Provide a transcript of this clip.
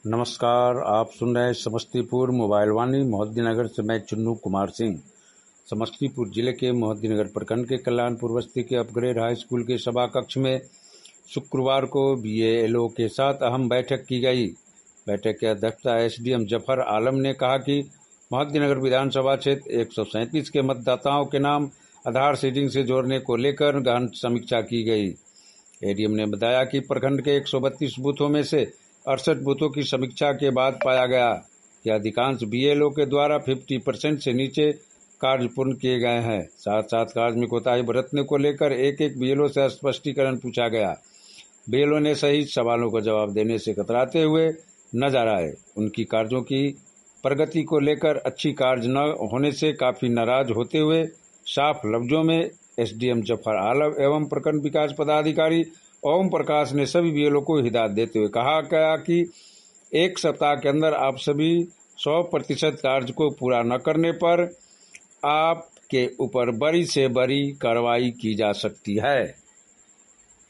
नमस्कार, आप सुन रहे हैं समस्तीपुर मोबाइल वाणी मोहद्दीनगर से। मैं चुन्नू कुमार सिंह। समस्तीपुर जिले के मोहद्दीनगर प्रखंड के कल्याणपुर बस्ती के अपग्रेड हाई स्कूल के सभा कक्ष में शुक्रवार को बीएलओ के साथ अहम बैठक की गई। बैठक की अध्यक्षता एसडीएम जफर आलम ने कहा कि मोहद्दीनगर विधानसभा क्षेत्र 137 के मतदाताओं के नाम आधार सीडिंग से जोड़ने को लेकर गहन समीक्षा की गई। एडीएम ने बताया कि प्रखंड के 132 बूथों में से 68 बूथों की समीक्षा के बाद पाया गया कि अधिकांश बीएलओ के द्वारा 50% से नीचे कार्य पूर्ण किए गए हैं। साथ साथ कार्य में कोताही बरतने को लेकर एक बीएलओ से स्पष्टीकरण पूछा गया। बीएलओ ने सही सवालों का जवाब देने से कतराते हुए नजर आए। उनकी कार्यों की प्रगति को लेकर अच्छी कार्य न होने से काफी नाराज होते हुए साफ लफ्जों में एसडीएम जफर आलम एवं प्रखंड विकास पदाधिकारी ओम प्रकाश ने सभी बीएलओ को हिदायत देते हुए कहा गया कि एक सप्ताह के अंदर आप सभी 100% कार्य को पूरा न करने पर आपके ऊपर बड़ी से बड़ी कार्रवाई की जा सकती है।